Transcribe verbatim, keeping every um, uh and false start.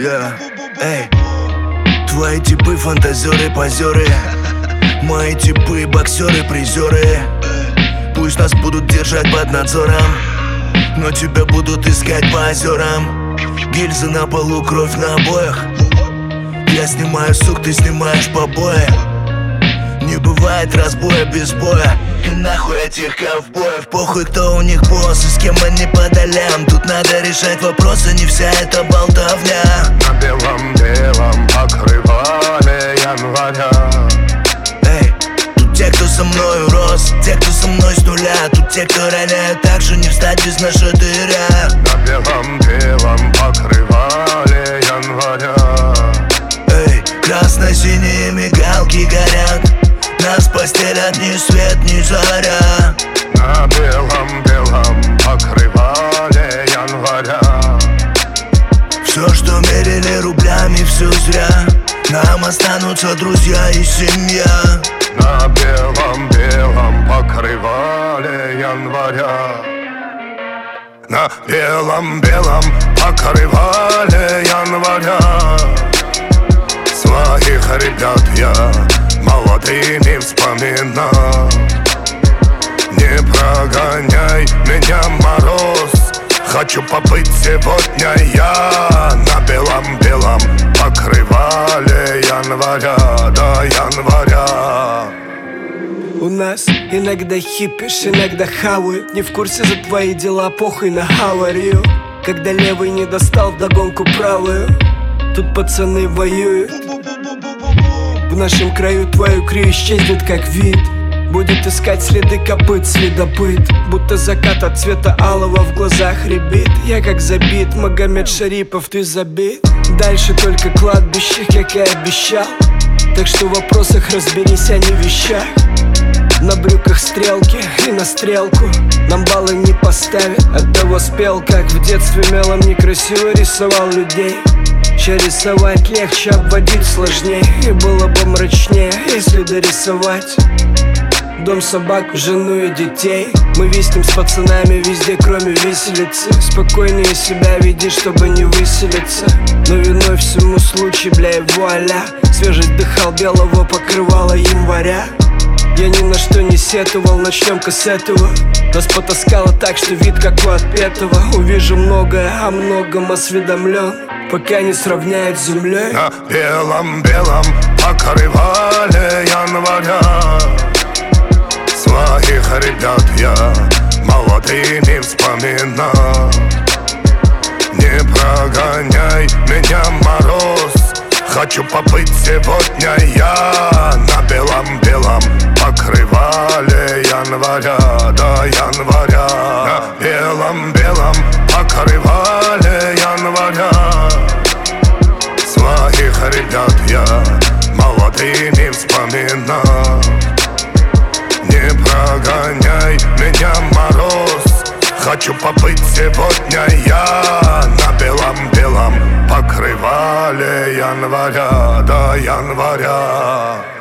Yeah. Эй, твои типы фантазеры, позеры. Мои типы боксеры, призеры. Пусть нас будут держать под надзором, но тебя будут искать по озерам. Гильзы на полу, кровь на обоях. Я снимаю сук, ты снимаешь побои. Не бывает разбоя без боя. И нахуй этих ковбоев. Похуй, кто у них босс и с кем они по долям. Тут надо решать вопросы, не вся эта болтовня. На белом-белом покрывале января. Эй, тут те, кто со мною рос, те, кто со мной с нуля. Тут те, кто роняют так же, не встать без нашатыря. На белом-белом покрывале января. Эй, красно-синие мигалки горят. Нас постелят ни свет, ни заря. На белом-белом покрывале января. Все, что мерили рублями, все зря. Нам останутся друзья и семья. На белом-белом покрывале января. На белом-белом покрывале января. Своих ребят я молодыми вспоминал. Не прогоняй меня, мороз. Хочу побыть сегодня я на белом-белом покрывале января, до января. У нас иногда хипишь, иногда хавают. Не в курсе за твои дела, похуй на аварию. Когда левый не достал вдогонку правую. Тут пацаны воюют. В нашем краю твою крию исчезнет как вид. Будет искать следы копыт следопыт. Будто закат от цвета алого в глазах рябит. Я как забит, Магомед Шарипов, ты забит. Дальше только кладбище, как и обещал. Так что в вопросах разберись, а не в вещах. На брюках стрелки и на стрелку нам баллы не поставят. Оттого спел, как в детстве мелом некрасиво рисовал людей. Ща рисовать легче, обводить сложнее. И было бы мрачнее, если дорисовать дом, собак, жену и детей. Мы виснем с пацанами везде, кроме виселицы. Спокойнее себя веди, чтобы не выселиться. Но виной всему случай, бля, и вуаля. Свежесть дыхал белого покрывала января. Я ни на что не сетовал, начнем-ка с этого. Нас потаскало так, что вид как у отпетого. Увижу многое, о многом осведомлен, пока не сравняют с землей. На белом-белом покрывале января. Своих ребят я молодыми вспоминал. Не прогоняй меня, мороз. Хочу побыть сегодня я на белом-белом покрывале января, до января. На белом-белом покрывале января. Своих ребят я молодыми вспоминал. Не прогоняй меня, мороз. Хочу побыть сегодня я на белом-белом покрывале января, до января.